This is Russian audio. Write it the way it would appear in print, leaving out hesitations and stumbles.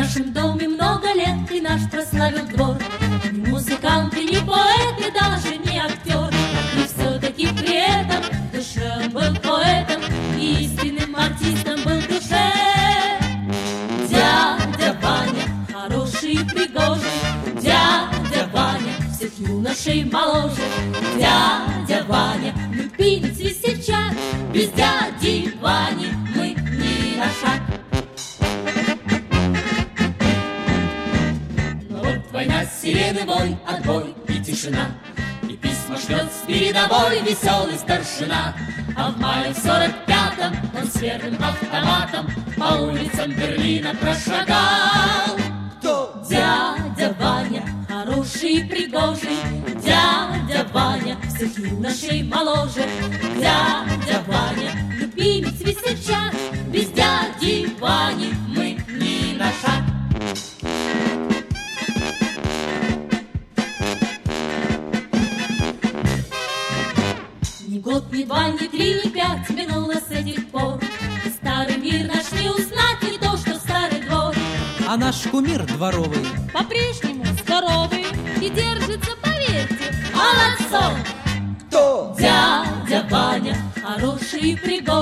нашем доме много лет, и наш прославил двор. Ни музыкант, и не поэт, и даже не актер. И все-таки при этом в душе он был поэтом, и истинным артистом был в душе. Дядя Ваня, хороший и пригожий, дядя Ваня, всех юношей моложе. Дядя Ваня, любимец весельчак, без дяди Вани мы ни на шаг. Но вот война, сирены вой, отбой и тишина, и письма шлет с передовой веселый старшина. А в мае в 45-м он с верным автоматом по улицам Берлина прошагал. Кто? Дядя Ваня, хороший и пригожий, дядя Ваня, всех юношей моложе. Дядя Ваня, любимец весельчак, без дяди Вани мы ни на шаг. Ни год, ни два, ни три, ни пять минуло с этих пор. Старый мир наш не узнать, не то, что старый двор. А наш кумир дворовый по-прежнему здоровый и держится, поверьте, молодцом. Кто? Дядя Ваня, хороший и пригожий,